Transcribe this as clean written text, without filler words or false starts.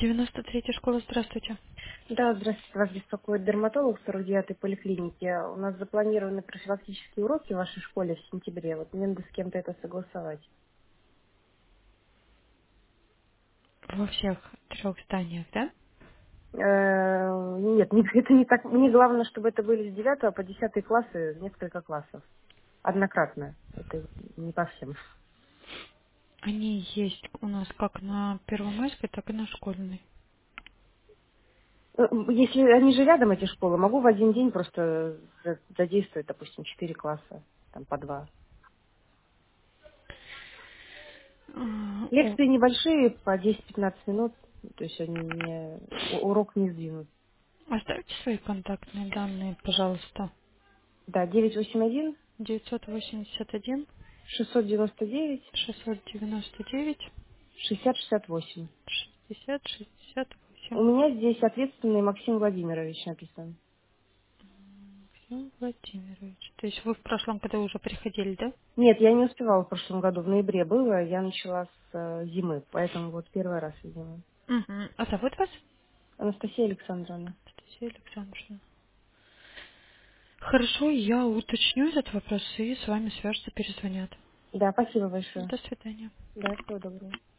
93-я школа, здравствуйте. Да, здравствуйте. Вас беспокоит дерматолог 49-й поликлиники. У нас запланированы профилактические уроки в вашей школе в сентябре. Вот мне надо с кем-то это согласовать. Во всех трех зданиях, да? Нет, это не так. Мне главное, чтобы это были с 9 по 10 классы, несколько классов. Однократно. Это не по всем. Они есть у нас как на Первомайской, так и на Школьной. Если они же рядом, эти школы, могу в один день просто задействовать, допустим, 4 класса, там по 2. О, Лекции небольшие, по 10-15 минут, то есть они не, урок не сдвинут. оставьте свои контактные данные, пожалуйста. Да, 981 981 699 699 6068. 60 68. У меня здесь ответственный Максим Владимирович написан. Максим Владимирович. То есть вы в прошлом году уже приходили, да? Нет, я не успевала в прошлом году, в ноябре было, я начала с зимы, поэтому вот первый раз, видимо. Угу. А зовут вас? Анастасия Александровна. Анастасия Александровна. Хорошо, я уточню этот вопрос и с вами свяжутся, перезвонят. Да, спасибо большое. До свидания. Да, всего доброго.